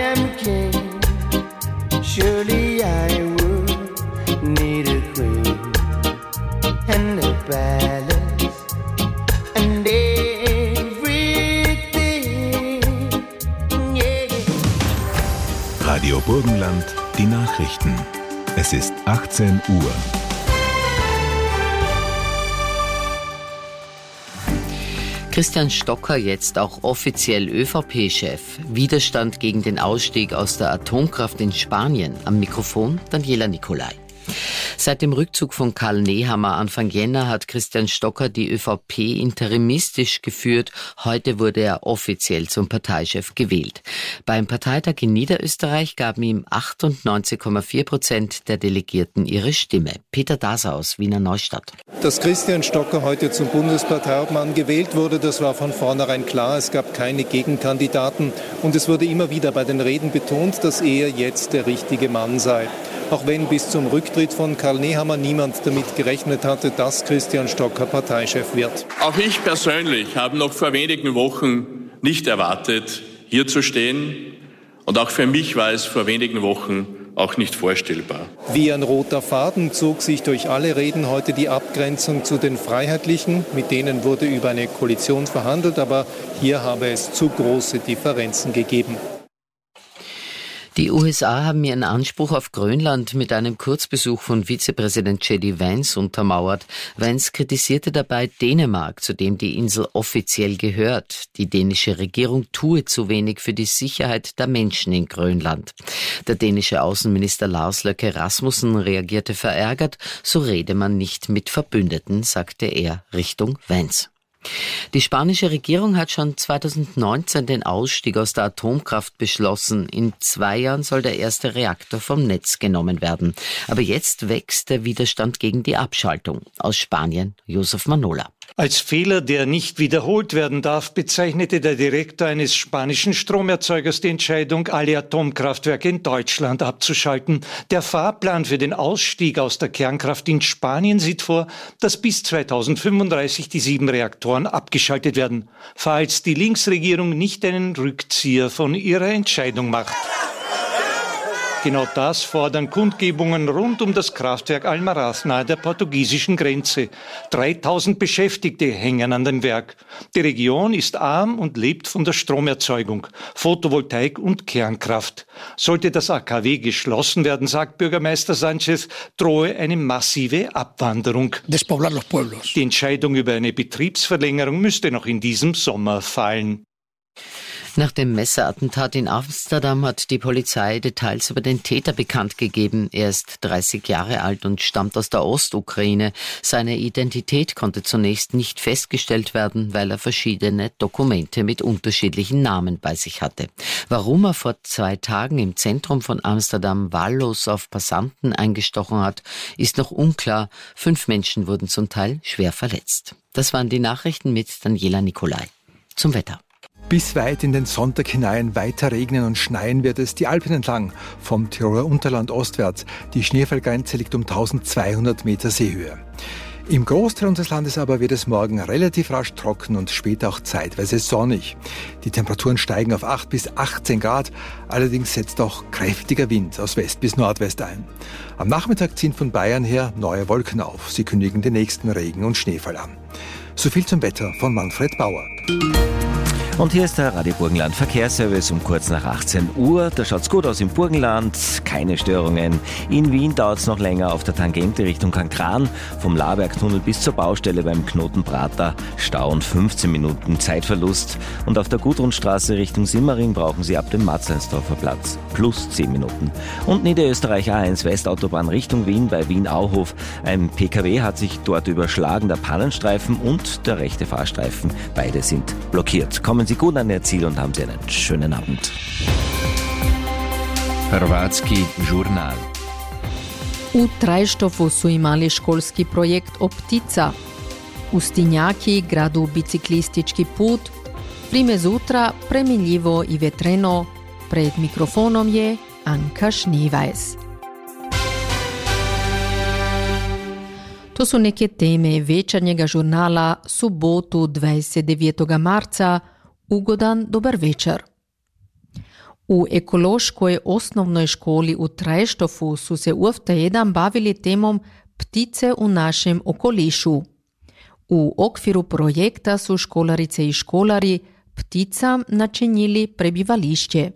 am king, surely I would need a queen and a palace and everything, yeah. Radio Burgenland, die Nachrichten. Es ist 18 Uhr. Christian Stocker jetzt auch offiziell ÖVP-Chef. Widerstand gegen den Ausstieg aus der Atomkraft in Spanien. Am Mikrofon Daniela Nicolai. Seit dem Rückzug von Karl Nehammer Anfang Jänner hat Christian Stocker die ÖVP interimistisch geführt. Heute wurde er offiziell zum Parteichef gewählt. Beim Parteitag in Niederösterreich gaben ihm 98,4% der Delegierten ihre Stimme. Peter Daser aus Wiener Neustadt. Dass Christian Stocker heute zum Bundesparteiobmann gewählt wurde, das war von vornherein klar. Es gab keine Gegenkandidaten und es wurde immer wieder bei den Reden betont, dass er jetzt der richtige Mann sei. Auch wenn bis zum Rücktritt von Karl Nehammer niemand damit gerechnet hatte, dass Christian Stocker Parteichef wird. Auch ich persönlich habe noch vor wenigen Wochen nicht erwartet, hier zu stehen. Und auch für mich war es vor wenigen Wochen auch nicht vorstellbar. Wie ein roter Faden zog sich durch alle Reden heute die Abgrenzung zu den Freiheitlichen. Mit denen wurde über eine Koalition verhandelt, aber hier habe es zu große Differenzen gegeben. Die USA haben ihren Anspruch auf Grönland mit einem Kurzbesuch von Vizepräsident J.D. Vance untermauert. Vance kritisierte dabei Dänemark, zu dem die Insel offiziell gehört. Die dänische Regierung tue zu wenig für die Sicherheit der Menschen in Grönland. Der dänische Außenminister Lars Løkke Rasmussen reagierte verärgert. So rede man nicht mit Verbündeten, sagte er Richtung Vance. Die spanische Regierung hat schon 2019 den Ausstieg aus der Atomkraft beschlossen. In 2 Jahren soll der erste Reaktor vom Netz genommen werden. Aber jetzt wächst der Widerstand gegen die Abschaltung. Aus Spanien, Josef Manola. Als Fehler, der nicht wiederholt werden darf, bezeichnete der Direktor eines spanischen Stromerzeugers die Entscheidung, alle Atomkraftwerke in Deutschland abzuschalten. Der Fahrplan für den Ausstieg aus der Kernkraft in Spanien sieht vor, dass bis 2035 die 7 Reaktoren abgeschaltet werden, falls die Linksregierung nicht einen Rückzieher von ihrer Entscheidung macht. Genau das fordern Kundgebungen rund um das Kraftwerk Almaraz nahe der portugiesischen Grenze. 3000 Beschäftigte hängen an dem Werk. Die Region ist arm und lebt von der Stromerzeugung, Photovoltaik und Kernkraft. Sollte das AKW geschlossen werden, sagt Bürgermeister Sanchez, drohe eine massive Abwanderung. Die Entscheidung über eine Betriebsverlängerung müsste noch in diesem Sommer fallen. Nach dem Messerattentat in Amsterdam hat die Polizei Details über den Täter bekannt gegeben. Er ist 30 Jahre alt und stammt aus der Ostukraine. Seine Identität konnte zunächst nicht festgestellt werden, weil er verschiedene Dokumente mit unterschiedlichen Namen bei sich hatte. Warum er vor 2 Tagen im Zentrum von Amsterdam wahllos auf Passanten eingestochen hat, ist noch unklar. 5 Menschen wurden zum Teil schwer verletzt. Das waren die Nachrichten mit Daniela Nicolai. Zum Wetter. Bis weit in den Sonntag hinein weiter regnen und schneien wird es die Alpen entlang, vom Tiroler Unterland ostwärts. Die Schneefallgrenze liegt um 1200 Meter Seehöhe. Im Großteil unseres Landes aber wird es morgen relativ rasch trocken und später auch zeitweise sonnig. Die Temperaturen steigen auf 8 bis 18 Grad, allerdings setzt auch kräftiger Wind aus West bis Nordwest ein. Am Nachmittag ziehen von Bayern her neue Wolken auf. Sie kündigen den nächsten Regen- und Schneefall an. So viel zum Wetter von Manfred Bauer. Und hier ist der Radio Burgenland Verkehrsservice um kurz nach 18 Uhr. Da schaut's gut aus im Burgenland, keine Störungen. In Wien dauert's noch länger auf der Tangente Richtung Kankran. Vom Labergtunnel bis zur Baustelle beim Knoten Prater Stau und 15 Minuten Zeitverlust. Und auf der Gudrunstraße Richtung Simmering brauchen Sie ab dem Matzleinsdorfer Platz plus 10 Minuten. Und Niederösterreich A1 Westautobahn Richtung Wien bei Wien-Auhof. Ein PKW hat sich dort überschlagen, der Pannenstreifen und der rechte Fahrstreifen. Beide sind blockiert. Kommen Sie gut an Ihr Ziel und haben Sie einen schönen Abend. Hrvatski žurnal. U Trajštovu su imali školski projekt Optica. U Stinjaki gradu biciklistički put. Prime zutra premiljivo i vetreno. Pred mikrofonom je Anka Šnivajs. To su neke teme večernjega žurnala subotu 29. marca. Ugodan dobar večer. U ekološkoj osnovnoj školi u Trajštofu su se uvta jedan bavili temom ptice u našem okolišu. U okviru projekta su školarice i školari pticam načinili prebivališće.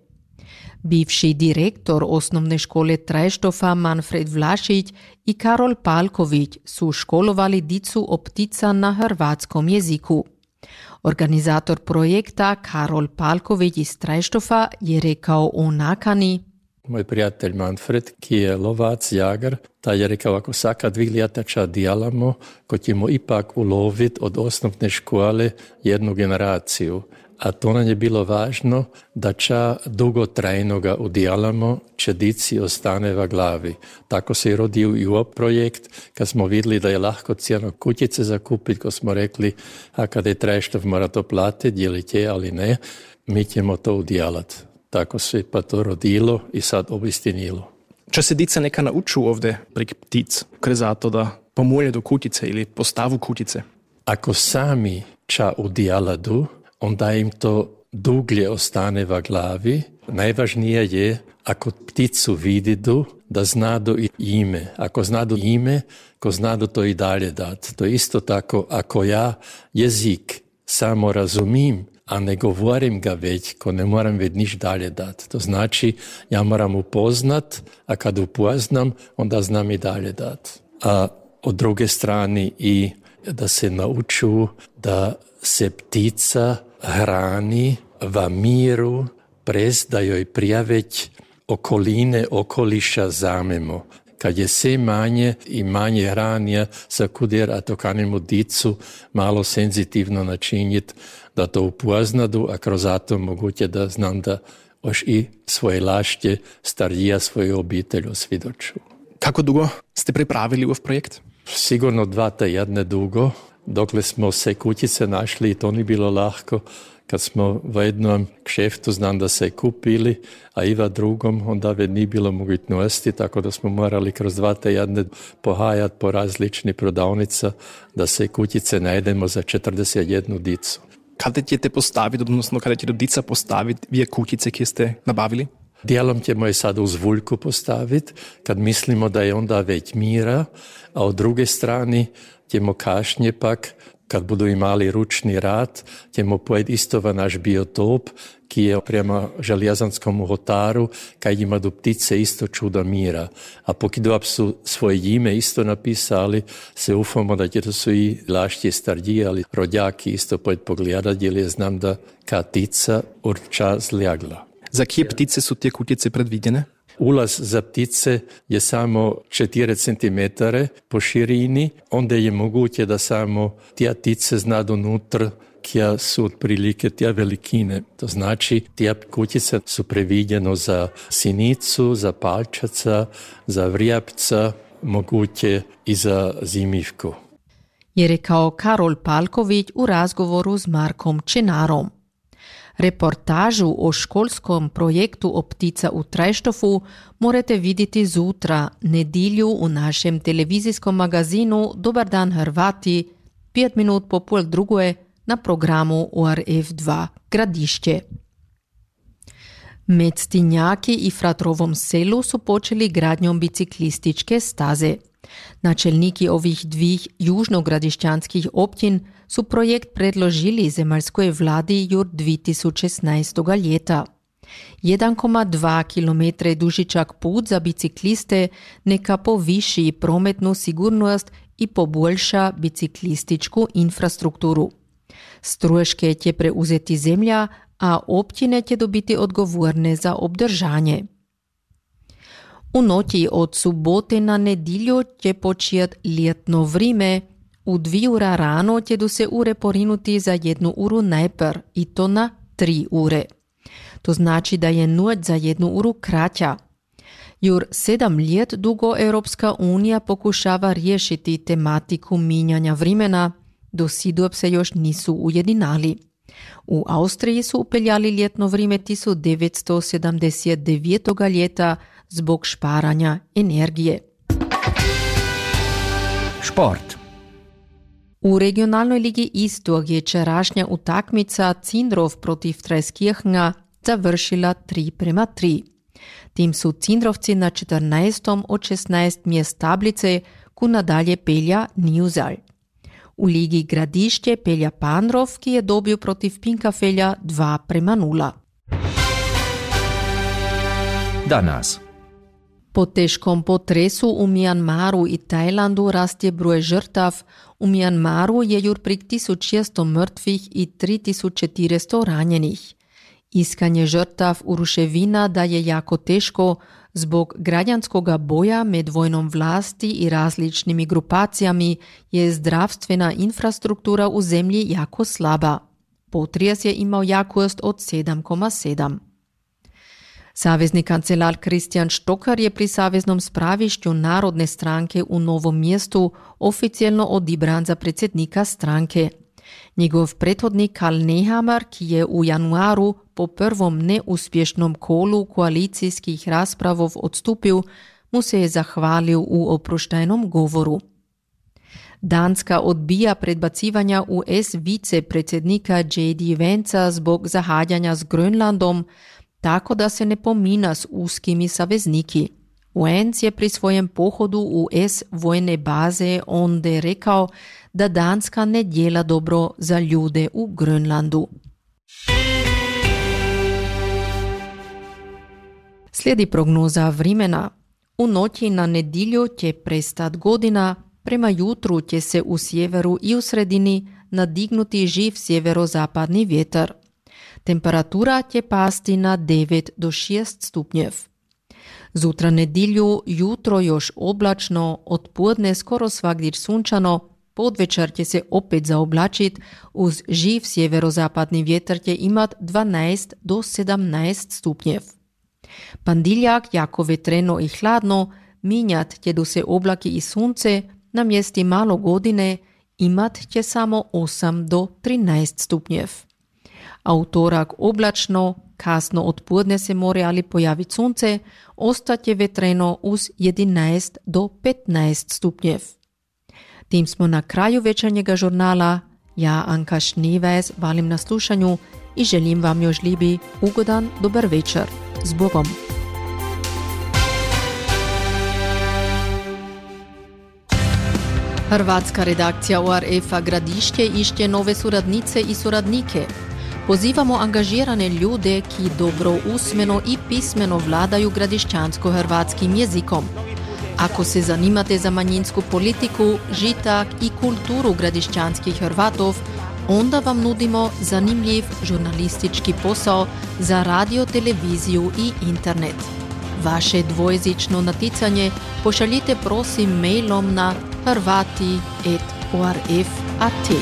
Bivši direktor osnovne škole Trajštofa Manfred Vlašić i Karol Palković su školovali dicu o ptica na hrvatskom jeziku. Organizator projekta Karol Palković iz Trajštofa je rekao o nakani: Moj prijatelj Manfred, ki je lovac, jagar, taj je rekao, ako svaka 2 ljeta dijalamo, ko ćemo ipak uloviti od osnovne škole jednu generaciju. A to nam je bilo važno, da ča dugotrajnoga udijalamo, će dici ostane v glavi. Tako se je rodio i u projekt, kad smo vidjeli da je lahko cijeno kutice zakupiti, ko smo rekli, a kada je Trajštov mora to platiti, je li će ali ne, mi ćemo to udijalati. Tako se pa to rodilo i sad obistinilo. Če se dica neka nauču ovdje prek ptic, gre za to, da pomolje do kutice ili postavu kutice? Ako sami ča udijaladu, onda im to duglje ostane v glavi. Najvažnije je, ako pticu vididu, da znadu i ime. Ako znadu ime, ko znadu to i dalje dati. To je isto tako, ako ja jezik samo razumim, a ne govorim ga već, ko ne moram već niš dalje dati. To znači, ja moram upoznat, a kad upoznam, onda znam i dalje dati. A od druge strane i da se nauču da se ptica hrani v miru, prez da joj prijaveć okoline, okoliša zamemo. Kad je sve manje i manje hranja, sakuder, a to kanimo dicu malo senzitivno načinjiti, da to upoznadu, a kroz to moguće da znam da još i svoje lašće starija svoju obitelj osvidoču. Kako dugo ste pripravili ov projekt? Sigurno 2 tjedna dugo, dokle smo se kutice našli i to nije bilo lahko. Kad smo v jednom kšeftu, znam da se kupili, a i v drugom, onda već nije bilo mogućnosti, tako da smo morali kroz 2 tjedna pohajati po različnih prodavnica, da se kutice najdemo za 41 dicu. Kada ćete postaviti, odnosno kada ćete dica postaviti vije kutice, ki ste nabavili? Dijelom ćemo je sad uz vuljku postaviti, kad mislimo da je onda već mira, a od druge strane ćemo kašnje pak, kad budu imali ručni rad, ćemo pojeti isto v naš biotop, ki je prema Željezanskom hotaru, kaj ima do ptice isto čuda mira. A pokidu su svoje ime isto napisali, se ufamo da će to su i lašće stariji, ali rodjaki isto pojeti pogledati, jer je znam da katica urča zljagla. Za kje ptice su te kutice predvidjene? Ulaz za ptice je samo 4 cm po širini, onda je moguće da samo tija ptice zna donutra, kja su otprilike tija velikine. To znači, tija kutice su previdjeno za sinicu, za palčaca, za vrijapca, moguće i za zimivku. Je rekao Karol Palković u razgovoru s Markom Čenarom. Reportažu o školskom projektu o ptica u Trajštofu morate vidjeti zutra, nedilju u našem televizijskom magazinu Dobar dan Hrvati, 5 minut po 1:30 na programu ORF2 Gradišće. Med Stinjaki i Fratrovom selu su počeli gradnjom biciklističke staze. Načelniki ovih 2 južnogradišćanskih općin su projekt predložili zemaljskoj vladi jur 2016. ljeta. 1,2 km dužičak put za bicikliste neka poviši prometnu sigurnost i poboljša biciklističku infrastrukturu. Stroške će preuzeti zemlja, a općine će dobiti odgovorne za obdržanje. U noći od subote na nedilju će početi ljetno vrijeme. U 2 ura rano će se ure porinuti za 1 uru najpr i to na 3 ure. To znači da je noć za 1 uru kraća. Jur 7 let dugo Europska unija pokušava riješiti tematiku minjanja vremena, do sidop se još nisu ujedinali. U Austriji su upeljali ljetno vrijeme 1979. ljeta zbog šparanja energije. Šport. U regionalnoj ligi Istok je včerajšnja utakmica Cindrov protiv Treskirchna završila 3:3. Tim su Cindrovci na 14. od 16 mjest tablice, ku nadalje pelja Nijuzal. U ligi Gradišće pelja Pandrov, ki je dobil protiv Pinkafelja 2:0. Danas. Po teškom potresu u Myanmaru i Tajlandu raste broj žrtav. U Myanmaru je jur prek 1600 mrtvih i 3400 ranjenih. Iskanje žrtav u ruševina da je jako teško zbog građanskoga boja med vojnom vlasti i različnimi grupacijami je zdravstvena infrastruktura u zemlji jako slaba. Potres je imao jakost od 7,7. Savezni kancelar Kristijan Štokar je pri Saveznom spravišću Narodne stranke u Novom mjestu oficijalno odibran za predsjednika stranke. Njegov prethodnik Karl Nehammer, ki je u januaru po prvom neuspješnom kolu koalicijskih raspravov odstupil, mu se je zahvalil u oproštajnom govoru. Danska odbija predbacivanja US vicepredsjednika J.D. Vansa zbog zahajanja s Grönlandom, tako da se ne pomina s uskimi savezniki. Vance je pri svojem pohodu u vojne baze onda rekao da Danska ne djela dobro za ljude u Grönlandu. Slijedi prognoza vremena. U noći na nedjelju će prestat godina, prema jutru će se u sjeveru i u sredini nadignuti živ sjeverozapadni vjetar. Temperatura će pasti na 9 do 6 stupnjev. Zutra nedjelju jutro još oblačno, odpodne skoro svagdje sunčano, podvečer će se opet zaoblačit, uz živ sjeverozapadni vjetar će imat 12 do 17 stupnjev. Pandiljak jako vetreno i hladno, minjat će do se oblaki i sunce, na mjesti malo godine imat će samo 8 do 13 stupnjev. A utorak oblačno, kasno odpodne se more ali pojavit sunce, ostat je vetreno uz 11 do 15 stupnjev. Tim smo na kraju večernjega žurnala. Ja, Anka Šnevez, valim na slušanju i želim vam još ljubi ugodan dobar večer. S Bogom! Hrvatska redakcija ORF-a Gradišće išće nove suradnice i suradnike. Pozivamo angažirane ljude ki dobro usmeno i pismeno vladaju gradišćansko-hrvatskim jezikom. Ako se zanimate za manjinsku politiku, žitak i kulturu gradišćanskih Hrvatov, onda vam nudimo zanimljiv žurnalistički posao za radio, televiziju i internet. Vaše dvojezično naticanje pošaljite prosim mailom na hrvati@orf.at.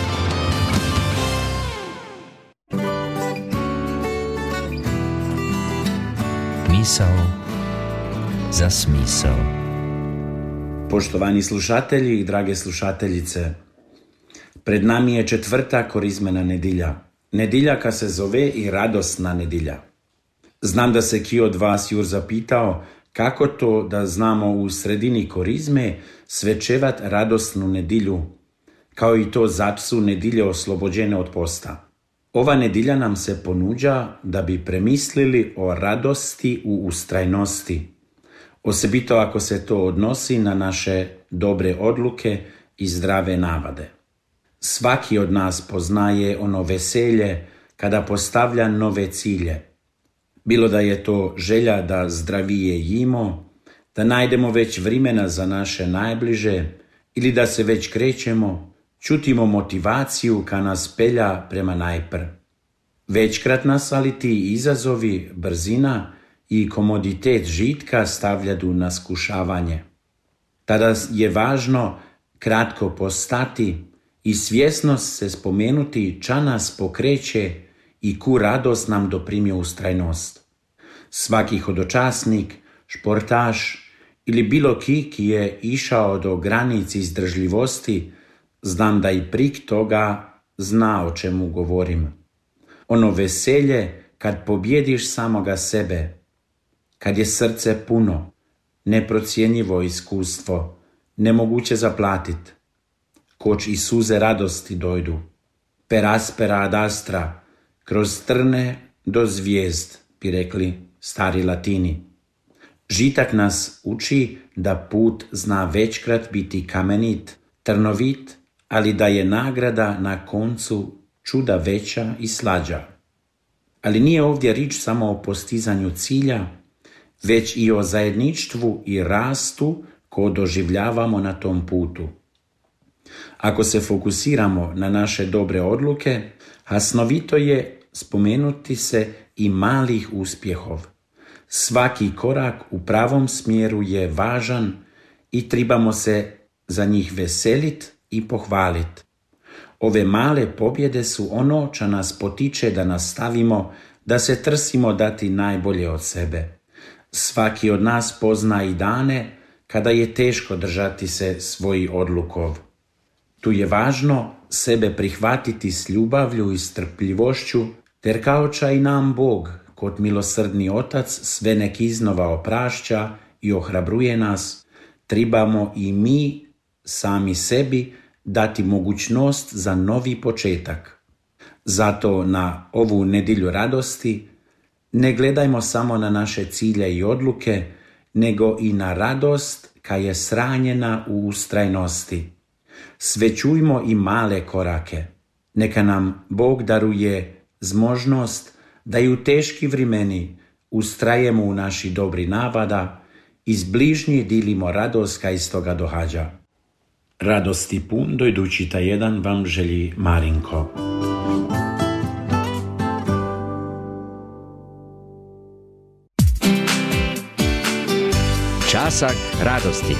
Misao za smisao. Poštovani slušatelji i drage slušateljice, pred nami je četvrta korizmena nedilja. Nedilja ka se zove i radosna nedilja. Znam da se ki od vas jur zapitao kako to da znamo u sredini korizme svečevat radosnu nedilju, kao i to zato su nedilje oslobođene od posta. Ova nedilja nam se ponuđa da bi premislili o radosti u ustrajnosti, osobito ako se to odnosi na naše dobre odluke i zdrave navade. Svaki od nas poznaje ono veselje kada postavlja nove cilje. Bilo da je to želja da zdravije jimo, da najdemo već vremena za naše najbliže ili da se već krećemo, čutimo motivaciju ka nas pelja prema najpr. Večkrat nas ali ti izazovi, brzina i komoditet žitka stavljaju na skušavanje. Tada je važno kratko postati i svjesno se spomenuti ča nas pokreće i ku radost nam doprimje ustrajnost. Svaki hodočasnik, športaš ili bilo ki je išao do granici izdržljivosti, znam da i prik toga zna o čemu govorim. Ono veselje kad pobjediš samoga sebe, kad je srce puno, neprocjenjivo iskustvo, nemoguće zaplatit. Koč i suze radosti dojdu, per aspera ad astra, kroz trne do zvijezd, bi rekli stari Latini. Žitak nas uči da put zna večkrat biti kamenit, trnovit, ali da je nagrada na koncu čuda veća i slađa. Ali nije ovdje riječ samo o postizanju cilja, već i o zajedništvu i rastu ko doživljavamo na tom putu. Ako se fokusiramo na naše dobre odluke, hasnovito je spomenuti se i malih uspjehov. Svaki korak u pravom smjeru je važan i trebamo se za njih veselit i pohvalit. Ove male pobjede su ono što nas potiče da nastavimo, da se trsimo dati najbolje od sebe. Svaki od nas pozna i dane kada je teško držati se svojih odlukov. Tu je važno sebe prihvatiti s ljubavlju i strpljivošću, ter kao ča i nam Bog, kot milosrdni Otac, sve nek iznova oprašća i ohrabruje nas, trebamo i mi sami sebi dati mogućnost za novi početak. Zato na ovu nedjelju radosti ne gledajmo samo na naše cilje i odluke, nego i na radost koja je sranjena u ustrajnosti. Svećujmo i male korake. Neka nam Bog daruje zmožnost da i u teški vremeni ustrajemo u naši dobri navada i s bližnji dilimo radost kaj iz toga dohađa. Radosti pun dojdući ta jedan vam želi Marinko. Časak radosti.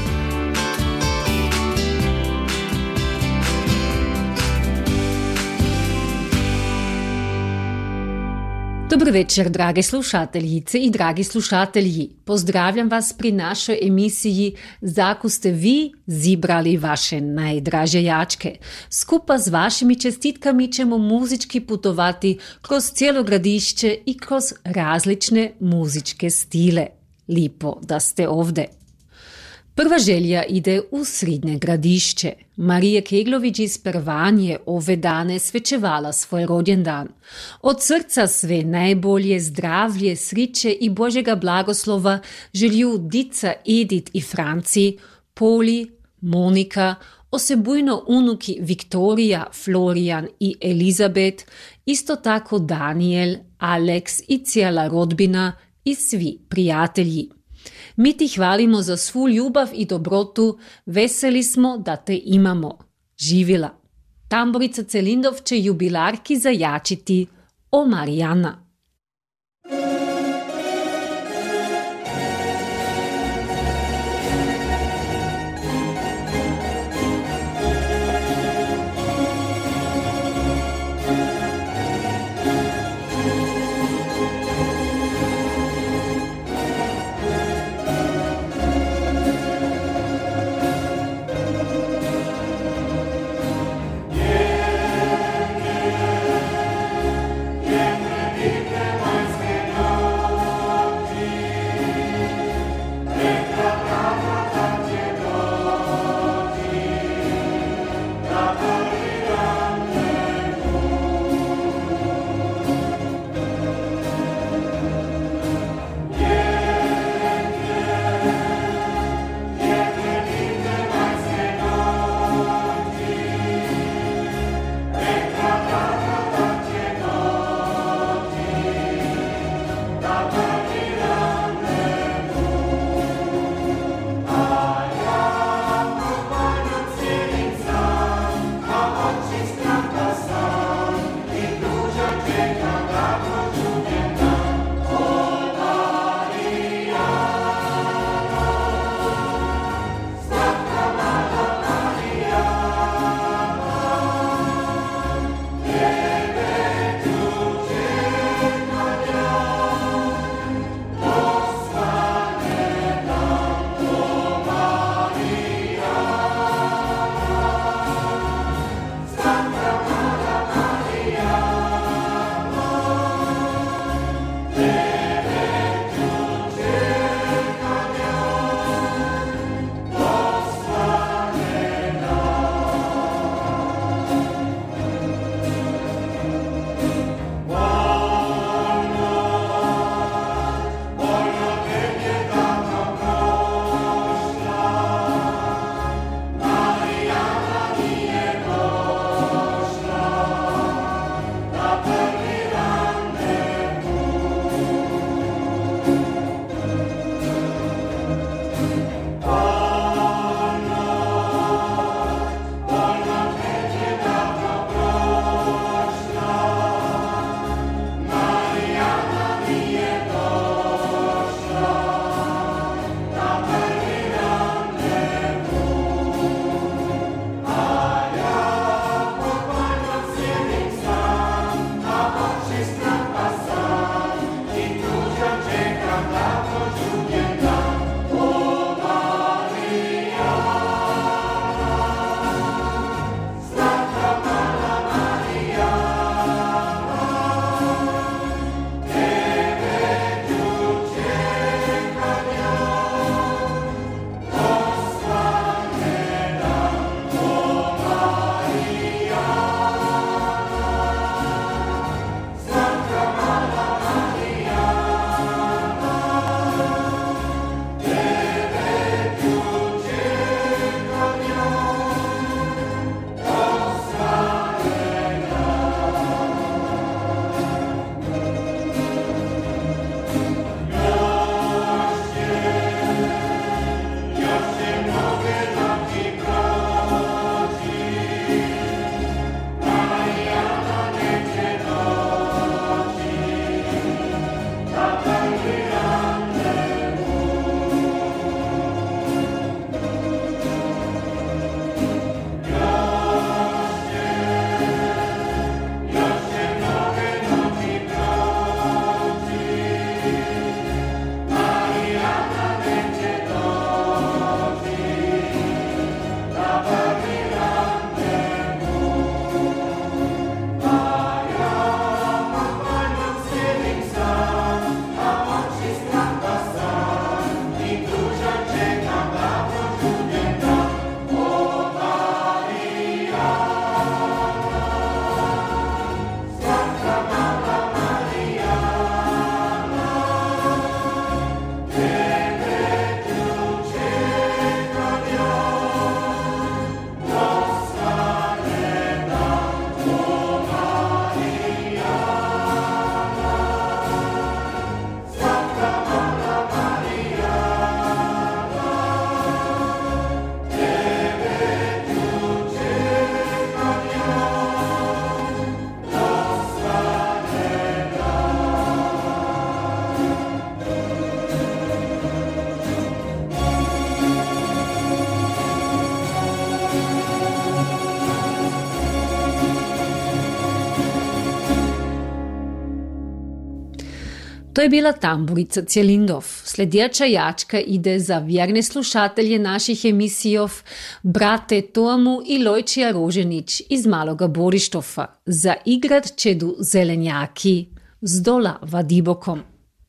Dobar večer, drage slušateljice i dragi slušatelji. Pozdravljam vas pri našoj emisiji Zaku ste vi zibrali vaše najdraže jačke. Skupa s vašimi čestitkami ćemo muzički putovati kroz cijelo Gradišće i kroz različne muzičke stile. Lipo da ste ovde. Prva želja ide u Srednje Gradišće. Marija Keglović iz Pervan je ove dane svečevala svoj rođendan. Od srca sve najbolje, zdravlje, sriće i Božjega blagoslova želju dica Edith i Franci, Poli, Monika, osebujno unuki Viktorija, Florijan i Elizabet, isto tako Daniel, Alex i cijela rodbina i svi prijatelji. Mi ti hvalimo za svu ljubav i dobrotu, veseli smo da te imamo. Živila. Tamburica Celindov će jubilarki zajačiti o Marijana. Yeah. To je bila tamburica Cjelindov. Sljedeća jačka ide za vjerne slušatelje naših emisijov, brate Tomu i Lojčija Roženić iz Maloga Borištofa. Za igrat čedu zelenjaki z dola Vadibokom.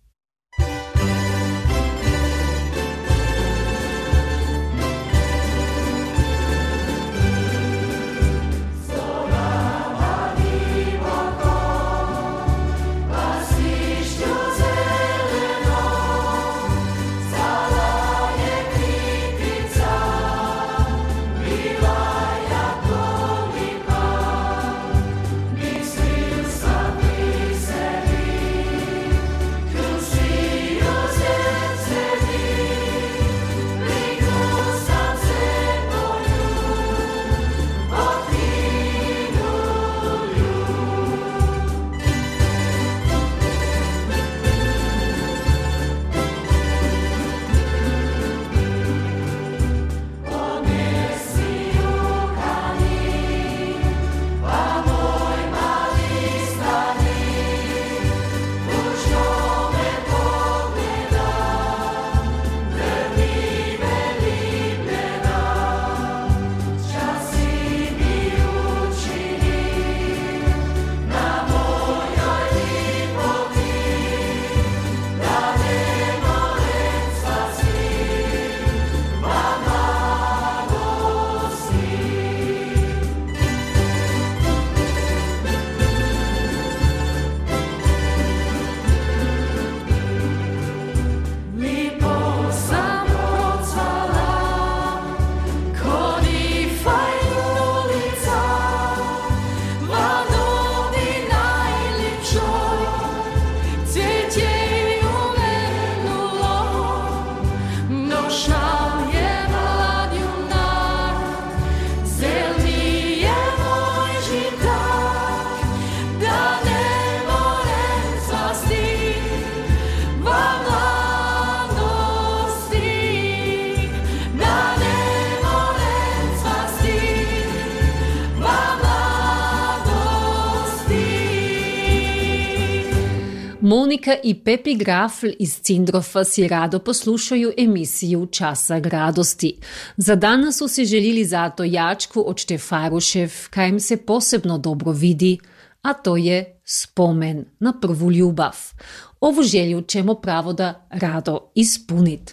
Monika i Pepi Grafl iz Cindrofa si rado poslušaju emisiju Časak radosti. Za danas su si želili zato jačku od Štefarušev, kaj im se posebno dobro vidi, a to je spomen na prvu ljubav. Ovu želju ćemo pravo da rado ispunit.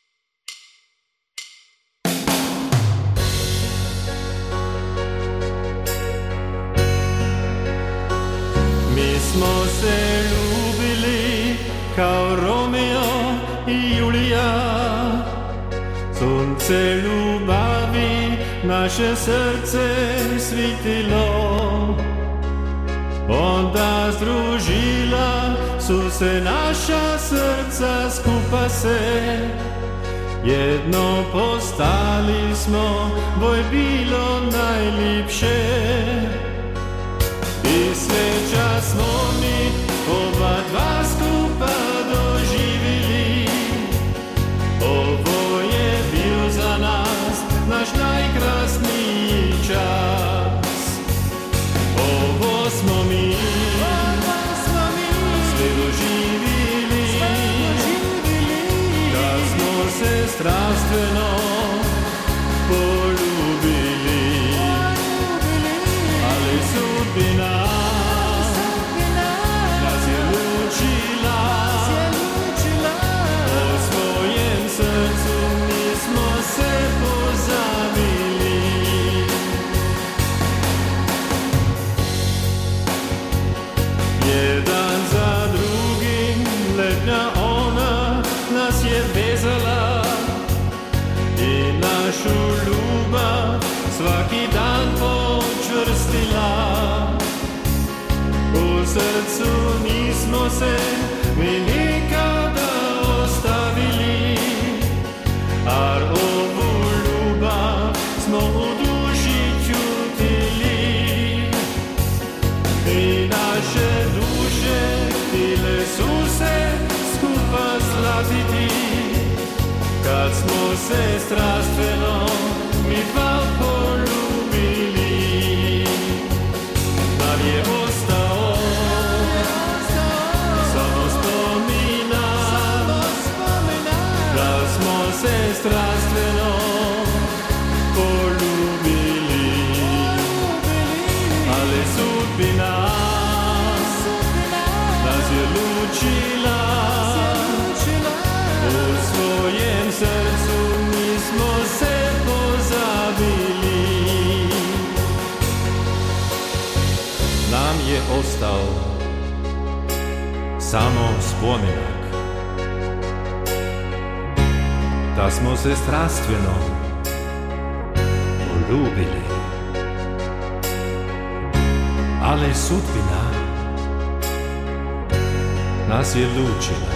Mi smo se ljubili kao Romeo i Julija, sunce ljubavi naše srce svitilo. Onda združila su se naša srca, skupa se jedno postali smo, bo je bilo najljepše. I sreća smo mi oba dva skupa doživili. Ovo je bil za nas naš najkrasniji čas. Ovo smo mi sve doživili, da smo se strastveno poljubili. Ali sudbina nas je lučila, o svojem srcu nismo se pozabili. Jedan za drugim letnja ona nas je vezala i našu ljubav svaki dan počvrstila. U srcu nismo se mi nikada ostavili, ar ovu ljubav smo u duši čutili. I naše duše htile su se skupa slatiti, kad smo se strastveno mi dva poljubili. Nam je ostao samo spomin strastveno poljubili, ali sudbina nas je lučila, u svojem srcu nismo se pozabili. Nam je ostao samo spomenak da smo se strastveno poljubili, ali sudbina nas je lučila,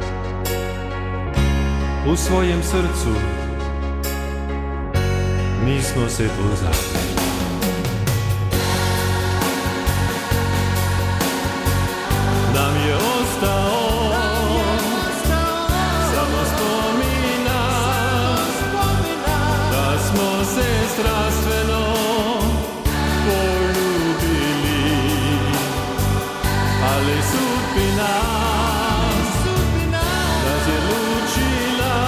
u svojem srcu nismo se pozabili. Nam je ostao samo spomenak da smo se strastveno poljubili, ali sudbina nas je lučila,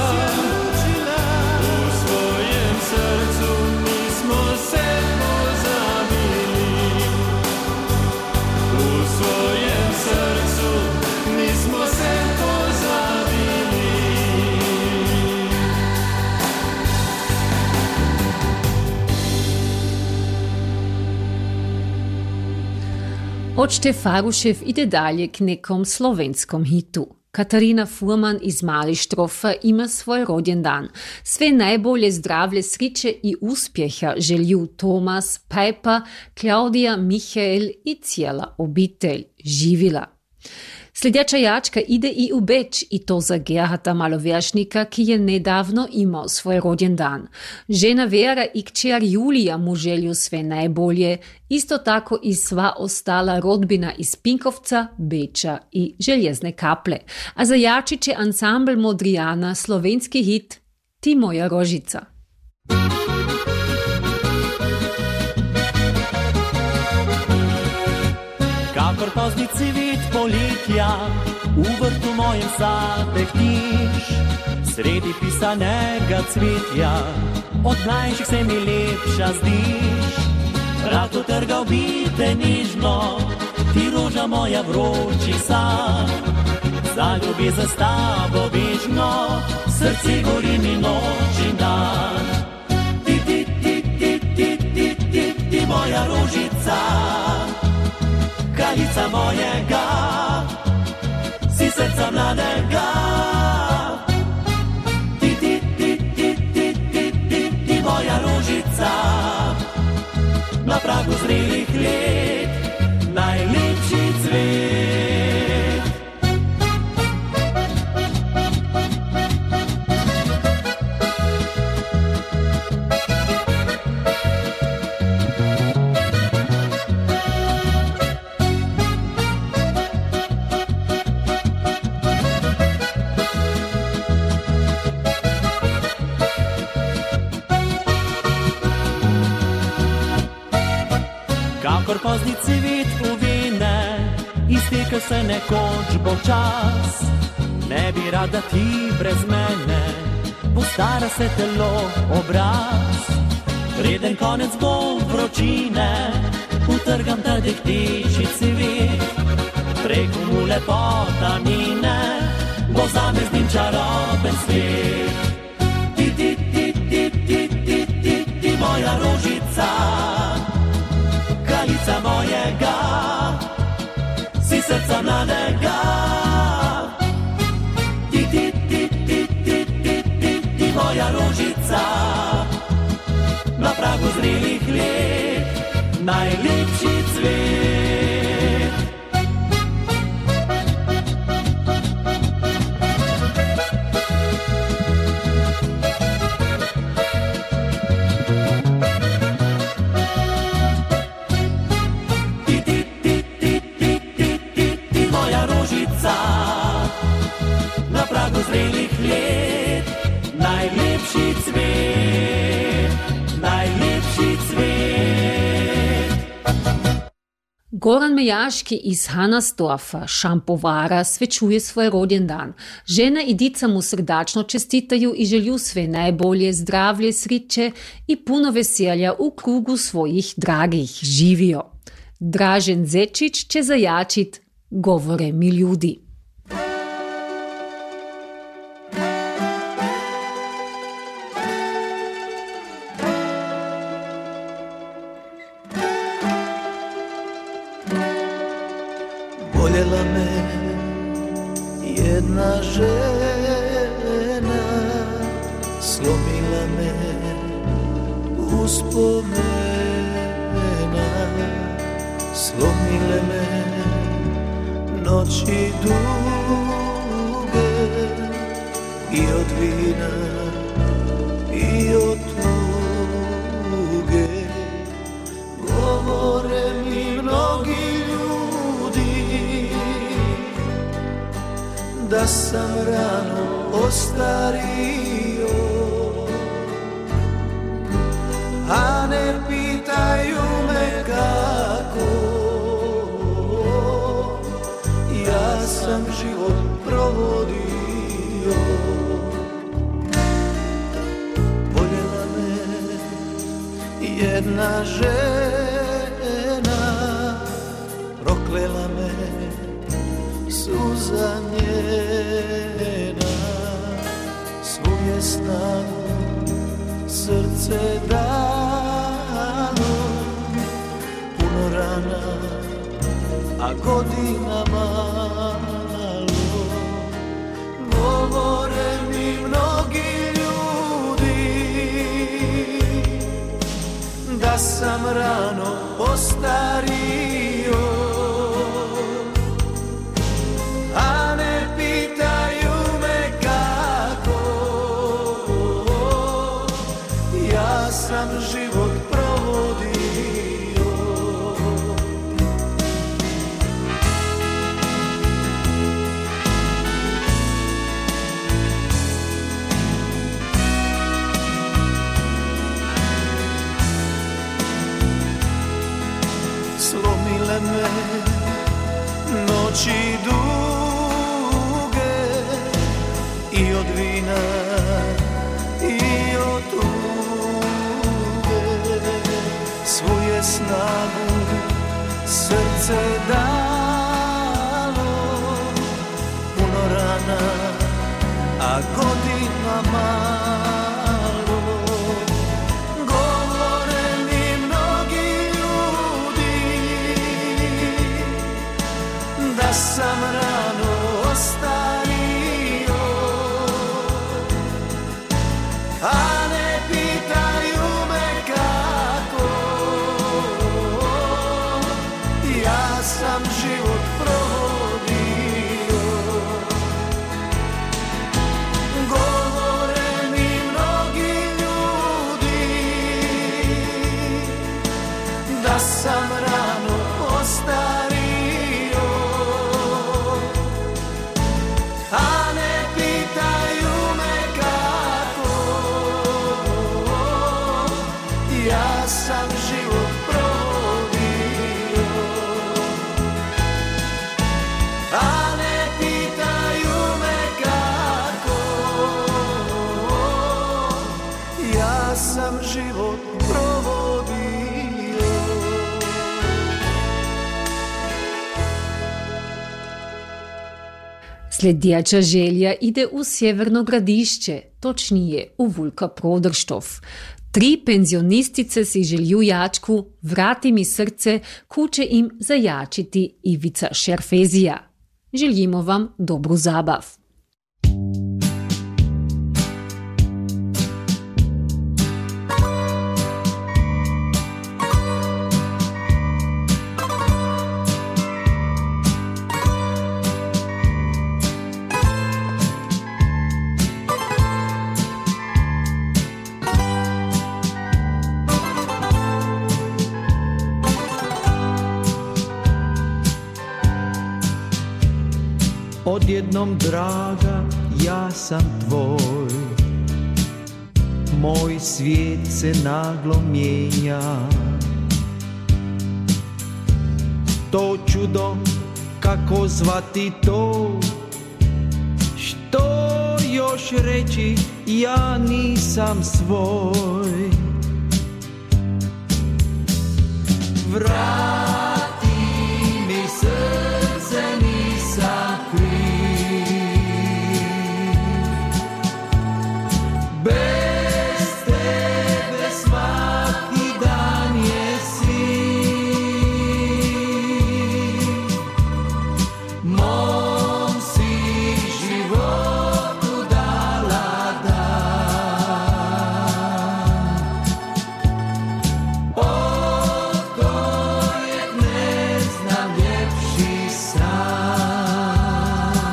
u svojem srcu nismo se pozabili, u svojem srcu nismo se pozabili. Očte Farušev ide dalje k nekom slovenskom hitu. Katarina Furman iz Malih Štrofa ima svoj rođendan. Sve najbolje zdravlje, sreće i uspjeha želju Tomas, Pajpa, Klaudija, Mihael i cijela obitelj. Živila. Sljedeća jačka ide i u Beč, i to za Gerharda Malovjeršnika, ki je nedavno imao svoj rođendan. Žena Vera i kćer Julija mu želju sve najbolje, isto tako i sva ostala rodbina iz Pinkovca, Beča i Željezne Kaple. A za jači će ansambl Modrijana slovenski hit Ti moja rožica. Kakor pozni cvet poletja, v vrtu mojem zapehtiš, sredi pisanega cvetja, od mlajših se mi lepša zdiš. Rad utrgal bi te nežno, ti roža moja vroči sad, za ljubezen s tabo večno, srce gori mi noč in dan. Ti, ti, ti, ti, ti, ti, ti, ti moja rožica, kraljica mojega, si srca mladega. Ti, ti, ti, ti, ti, ti, ti, ti moja rožica, na pragu zrelih let, najlepši cvet. Kakor pozni cvet uvene, iztekel se nekoč bo čas. Ne bi rada ti brez mene, postara se telo, obraz. Preden konec bo vročine, utrgam ta dehteči cvet. Preko mu lepota mine, bo zame z njim čaroben svet. Ti, ti, ti, ti, ti, ti, ti, ti moja rožica, kraljica mojega, si srca mladega. Ti, ti, ti, ti, ti, ti, ti, ti moja rožica, na pragu zrelih let, najlepši cvet. Goran Mejaški iz Hanasdorfa, Šampovara, svečuje svoj rođen dan. Žena i dica mu srdačno čestitaju i želju sve najbolje, zdravlje, sriće i puno veselja u krugu svojih dragih. Živio. Dražen Zečić će zajačit Govore mi ljudi. Voljela me jedna žena, slomila me uspomena, slomile me noći duge i od vina i od tuge. Govore mi mnogi ljudi da sam rano ostario, a ne pitaju me kako. Ja sam život provodio. Voljela me jedna žena, proklela me suza njena. Svu je snagu srce dano, puno rana, a godina malo. Govore mi mnogi ljudi da sam rano ostario, a ne pitaju me kako. Ja sam život provodio. Slomile me noći duge i od vina i od tuge. Svu je snagu srce dalo, puno rana, a godina malo. Govore mi mnogi ljudi da sam rano ostario, a ne pitaju me kako. Ja sam život provodio. Govore mi mnogi ljudi da sam rano ostario, a ne pitaju me kako. Ja sam život provodio, a ne pitaju me kako. Ja sam život provodio. Sljedeća želja ide u Sjeverno Gradišće, točnije u Vulka Prodrštov. 3 penzionistice si želju jačku Vrati mi srce, kuće im zajačiti Ivica Šerfezija. Željimo vam dobru zabav. Odjednom draga, ja sam tvoj, moj svijet se naglo mijenja. to čudo, kako zvati to, što još reći, ja nisam svoj. Vrati mi srce, nisam kriv, bez tebe svaki dan je siv, mom si životu dala dan, od kojeg ne znam ljepši san.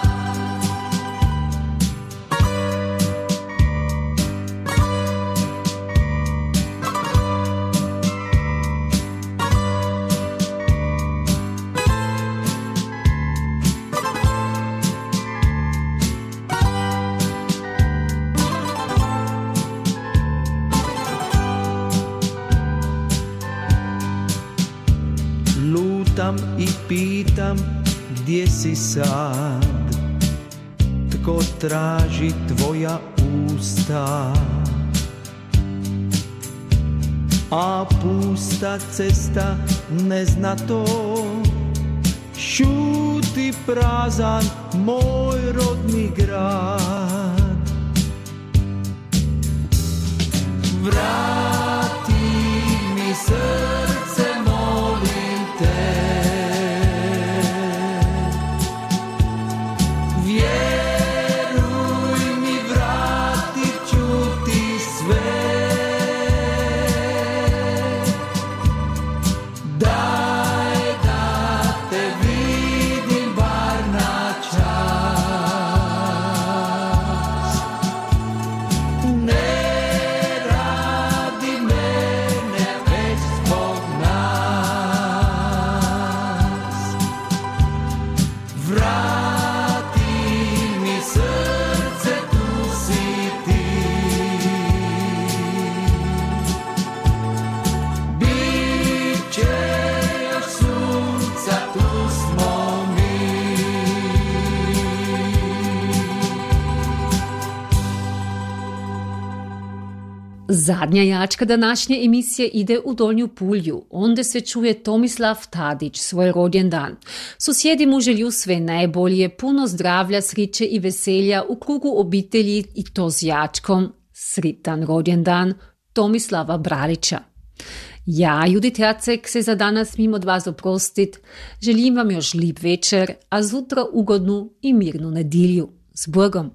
Lutam i pitam gdje si sad, tko traži tvoja usta, a pusta cesta ne zna to, šuti prazan moj rodni grad. Vrati mi srce, molim te, vjeruj mi, vratit ću ti sve, daj da te vidim bar na čas, ne radi mene već zbog nas. Vrati mi srce, tu si ti, bit će još sunca, tu smo mi. Zadnja jačka današnje emisije ide u Donju Pulju. Onda se čuje Tomislav Tadić, svoj rođendan. Susjedi mu želju sve najbolje, puno zdravlja, sriće i veselja u krugu obitelji i to s jačkom. Sritan rođendan Tomislava Bralića. Ja, Judit Jacek, se za danas mimo od vas oprostit. Želim vam još lip večer, a zutra ugodnu i mirnu nedilju. S Bogom!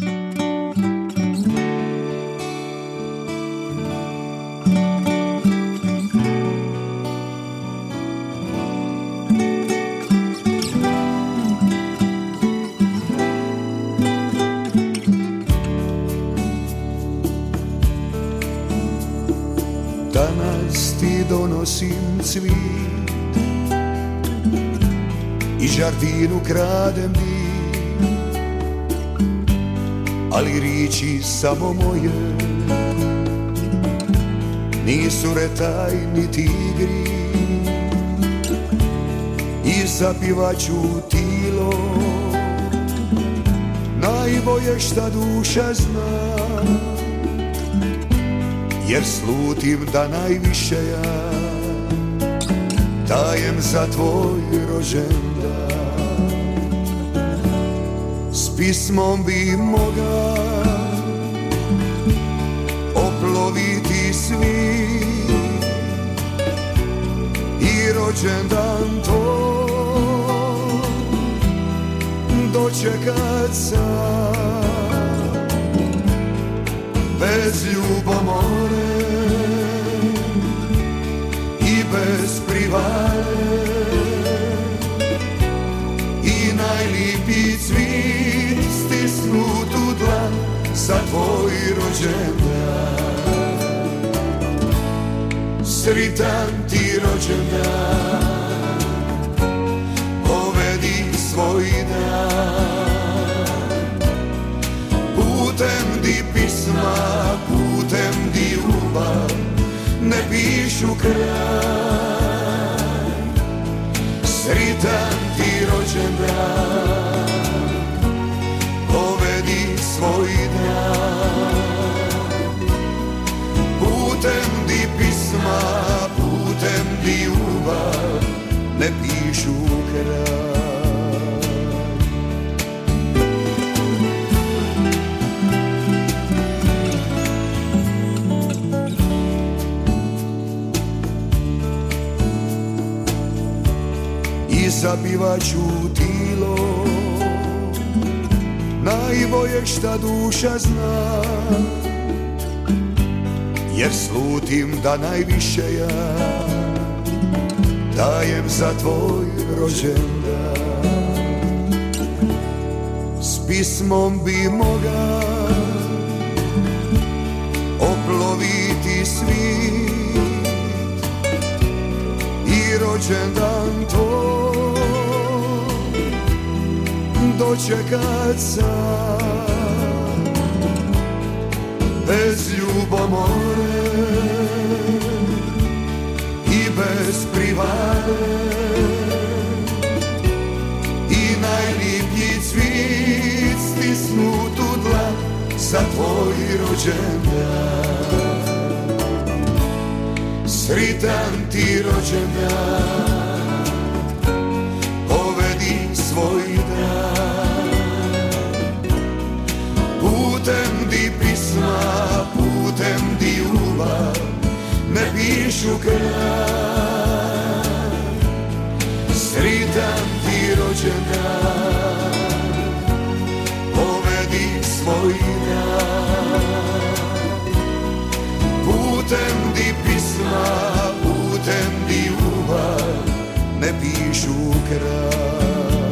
Danas ti donosim cvit i žardinu kradem dim, ali riči samo moje nisu retaj niti igri, i zapivaću tilo najbolje šta duša zna, jer slutim da najviše ja dajem za tvoj rođendan. S pismom bi moga oploviti svi i rođendan to dočekat sam bez ljubomore i bez privare, i najlipi cvit stisnut u dlan za tvoj rođendan. Sritan ti rođendan, povedi svoj dan, putem di pisma, putem di ljubav ne pišu kraj. kraj. I zapivaću tilo najbolje šta duša zna, jer slutim da najviše ja dajem za tvoj rođendan. S pismom bi moga oploviti svijet i rođendan tvoj dočekat sam bez ljubomore i bez privare i najlipji cvit stisnut u dlan za tvoj rođendan. Sritan ti rođendan, povedi svoj dan, putem di pisma, putem di ljubav ne pišu kraj. Sritan ti rođendan, povedi svoj dan, putem di pisma, putem di ljubav ne pišu kraj.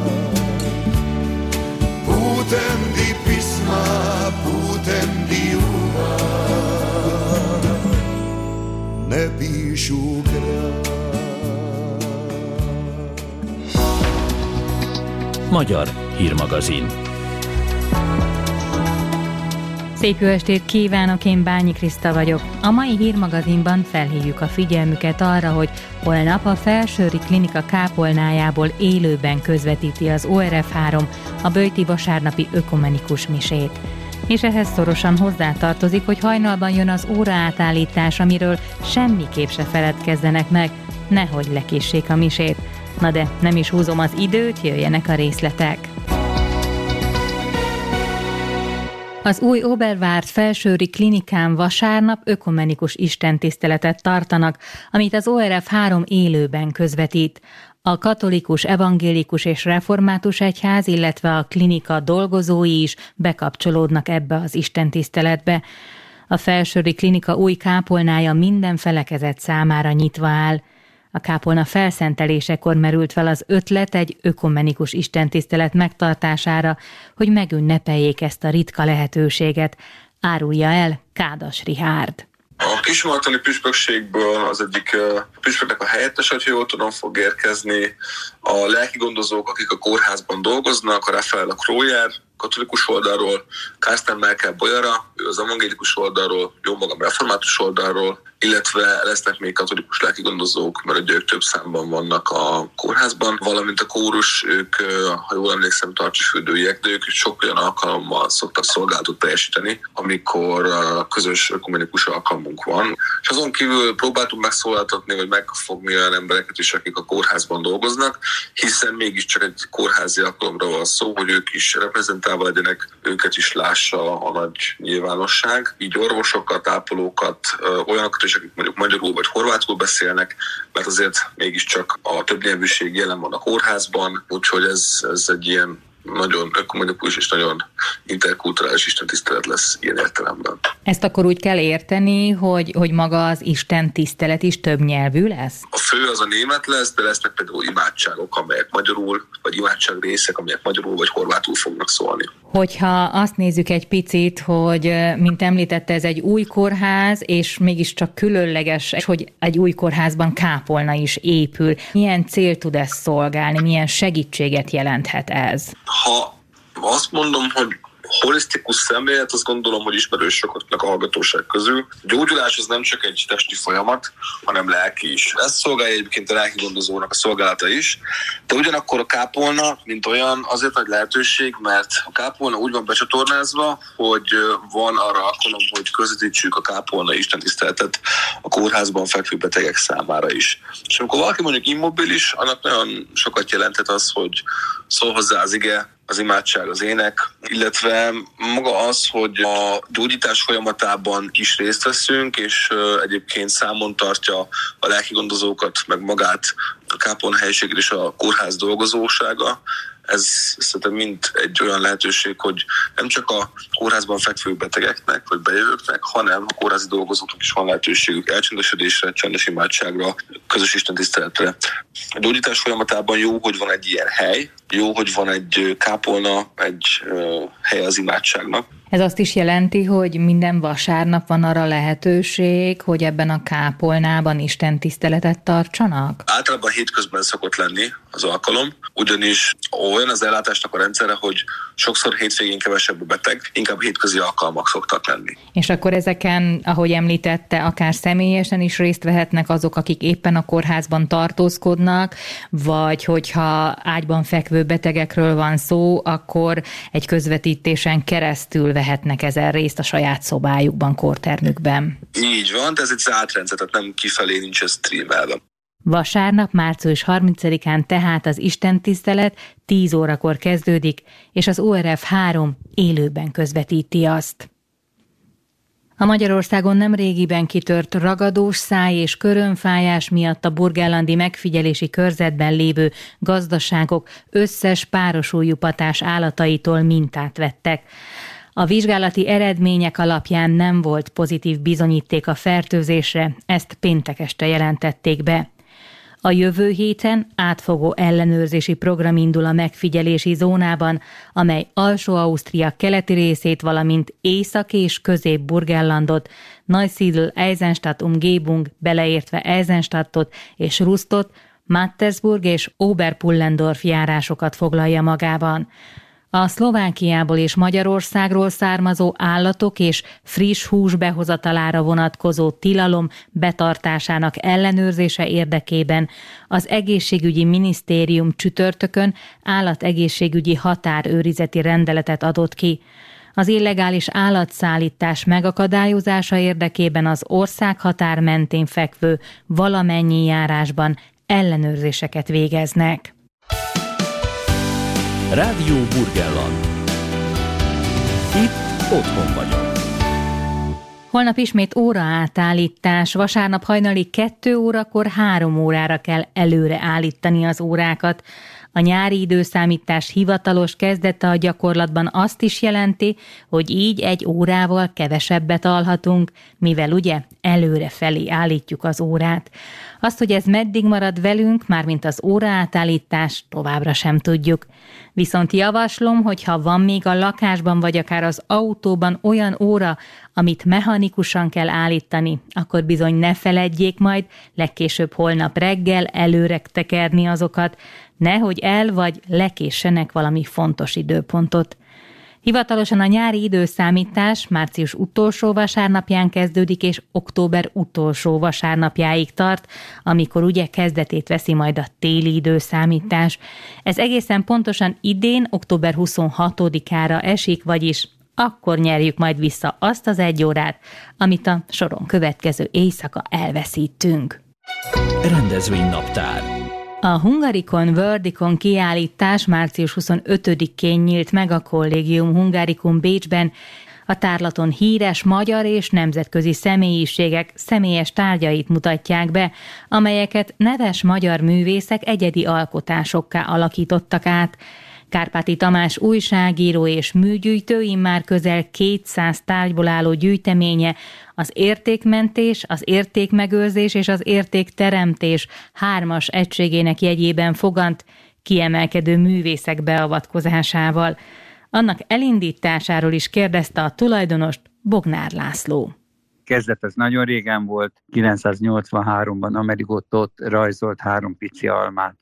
Putem di pisma, putem di ljubav ne pišu kraj. Magyar hírmagazin. Szép jó estét kívánok, én Bányi Kriszta vagyok. A mai hírmagazinban felhívjuk a figyelmüket arra, hogy holnap a Felsőri Klinika kápolnájából élőben közvetíti az ORF3 a böjti vasárnapi ökumenikus misét. És ehhez szorosan hozzátartozik, hogy hajnalban jön az óraátállítás, amiről semmiképp se feledkezzenek meg, nehogy lekéssék a misét. Na de nem is húzom az időt, jöjjenek a részletek. Az új Oberwart Felsőri Klinikán vasárnap ökumenikus istentiszteletet tartanak, amit az ORF3 élőben közvetít. A katolikus, evangélikus és református egyház, illetve a klinika dolgozói is bekapcsolódnak ebbe az istentiszteletbe. A Felsőri Klinika új kápolnája minden felekezet számára nyitva áll. A kápolna felszentelésekor merült fel az ötlet egy ökumenikus istentisztelet megtartására, hogy megünnepeljék ezt a ritka lehetőséget, árulja el Kádas Rihárd. A kismartoni püspökségből az egyik püspöknek a helyettes, hogyha jól tudom, fog érkezni. A lelki gondozók, akik a kórházban dolgoznak, a Rafaela Kroyer katolikus oldalról, Carsten Merkel Bolyara, ő az evangélikus oldalról, jó magam református oldalról, illetve lesznek még katolikus lelkigondozók, mert ugye ők több számban vannak a kórházban, valamint a kórus, ők, ha jól emlékszem, tartsfürdőiek, de ők sok olyan alkalommal szoktak szolgálatot teljesíteni, amikor közös ökumenikus alkalmunk van. És azon kívül próbáltunk megszólaltatni, vagy megfogni olyan embereket is, akik a kórházban dolgoznak, hiszen mégiscsak egy kórházi alkalomra van szó, hogy ők is reprezentálva legyenek, őket is lássa a nagy nyilvánosság. Így orvosokat, ápolókat, olyanokat is, akik mondjuk magyarul vagy horvátul beszélnek, mert azért mégiscsak a többnyelvűség jelen van a kórházban, úgyhogy ez egy ilyen nagyon ökumenikus és nagyon interkulturális istentisztelet lesz ilyen értelemben. Ezt akkor úgy kell érteni, hogy maga az istentisztelet is több nyelvű lesz? A fő az a német lesz, de lesznek például imádságok, amelyek magyarul, vagy imádság részek, amelyek magyarul vagy horvátul fognak szólni. Hogyha azt nézzük egy picit, hogy mint említette, ez egy új kórház, és mégiscsak különleges, hogy egy új kórházban kápolna is épül. Milyen cél tud ez szolgálni, milyen segítséget jelenthet ez? Ha azt mondom, hogy holisztikus szemlélet, azt gondolom, hogy ismerős sokaknak a hallgatóság közül. A gyógyulás az nem csak egy testi folyamat, hanem lelki is. Ezt szolgálja egyébként a lelki gondozónak a szolgálata is, de ugyanakkor a kápolna, mint olyan, azért nagy lehetőség, mert a kápolna úgy van becsatornázva, hogy van arra alkalom, hogy közvetítsük a kápolna istentiszteletet a kórházban fekvő betegek számára is. És amikor valaki mondjuk immobilis, annak nagyon sokat jelentett az, hogy szól hozzá az ige, az imádság, az ének, illetve maga az, hogy a gyógyítás folyamatában is részt veszünk, és egyébként számon tartja a lelki gondozókat, meg magát a kápolna helyiségét és a kórház dolgozósága. Ez szerintem mind egy olyan lehetőség, hogy nem csak a kórházban fekvő betegeknek vagy bejövőknek, hanem a kórházi dolgozóknak is van lehetőségük elcsendesedésre, csendes imádságra, közös istentiszteletre. A gyógyítás folyamatában jó, hogy van egy ilyen hely, jó, hogy van egy kápolna, egy hely az imádságnak. Ez azt is jelenti, hogy minden vasárnap van arra lehetőség, hogy ebben a kápolnában istentiszteletet tartsanak? Általában hétközben szokott lenni az alkalom, ugyanis olyan az ellátásnak a rendszere, hogy sokszor hétvégén kevesebb a beteg, inkább hétközi alkalmak szoktak lenni. És akkor ezeken, ahogy említette, akár személyesen is részt vehetnek azok, akik éppen a kórházban tartózkodnak, vagy hogyha ágyban fekvő betegekről van szó, akkor egy közvetítésen keresztül vehetnek ezen részt a saját szobájukban, kórtermükben. Így van, de ez egy zárt rendszer, tehát nem kifelé nincs ez streamelve. Vasárnap, március 30-án tehát az istentisztelet 10 órakor kezdődik, és az ORF 3 élőben közvetíti azt. A Magyarországon nemrégiben kitört ragadós száj és körömfájás miatt a burgenlandi megfigyelési körzetben lévő gazdaságok összes párosujjupatás állataitól mintát vettek. A vizsgálati eredmények alapján nem volt pozitív bizonyíték a fertőzésre, ezt péntek este jelentették be. A jövő héten átfogó ellenőrzési program indul a megfigyelési zónában, amely Alsó-Ausztria keleti részét, valamint Észak- és Közép-Burgenlandot, Neusiedl, Eisenstadt, Umgebung, beleértve Eisenstadtot és Rustot, Mattersburg és Oberpullendorf járásokat foglalja magában. A Szlovákiából és Magyarországról származó állatok és friss hús behozatalára vonatkozó tilalom betartásának ellenőrzése érdekében az Egészségügyi Minisztérium csütörtökön állategészségügyi határőrizeti rendeletet adott ki. Az illegális állatszállítás megakadályozása érdekében az országhatár mentén fekvő valamennyi járásban ellenőrzéseket végeznek. Rádió Burgenland. Itt otthon vagyok. Holnap ismét óraátállítás. Vasárnap hajnali 2 órakor 3 órára kell előre állítani az órákat. A nyári időszámítás hivatalos kezdete a gyakorlatban azt is jelenti, hogy így 1 órával kevesebbet alhatunk, mivel ugye előrefelé állítjuk az órát. Azt, hogy ez meddig marad velünk, mármint az óraátállítás, továbbra sem tudjuk. Viszont javaslom, hogy ha van még a lakásban vagy akár az autóban olyan óra, amit mechanikusan kell állítani, akkor bizony ne feledjék majd legkésőbb holnap reggel előre tekerni azokat, nehogy el vagy lekéssenek valami fontos időpontot. Hivatalosan a nyári időszámítás március utolsó vasárnapján kezdődik és október utolsó vasárnapjáig tart, amikor ugye kezdetét veszi majd a téli időszámítás. Ez egészen pontosan idén október 26-ára esik, vagyis akkor nyerjük majd vissza azt az 1 órát, amit a soron következő éjszaka elveszítünk. Rendezvénynaptár. A Hungaricon Worldicon kiállítás március 25-én nyílt meg a Collegium Hungaricum Bécsben. A tárlaton híres magyar és nemzetközi személyiségek személyes tárgyait mutatják be, amelyeket neves magyar művészek egyedi alkotásokká alakítottak át. Kárpáti Tamás újságíró és műgyűjtő immár közel 200 tárgyból álló gyűjteménye az értékmentés, az értékmegőrzés és az értékteremtés 3-as egységének jegyében fogant, kiemelkedő művészek beavatkozásával. Annak elindításáról is kérdezte a tulajdonost, Bognár László. Kezdet az nagyon régen volt, 983-ban Amerigo Toth rajzolt 3 pici almát a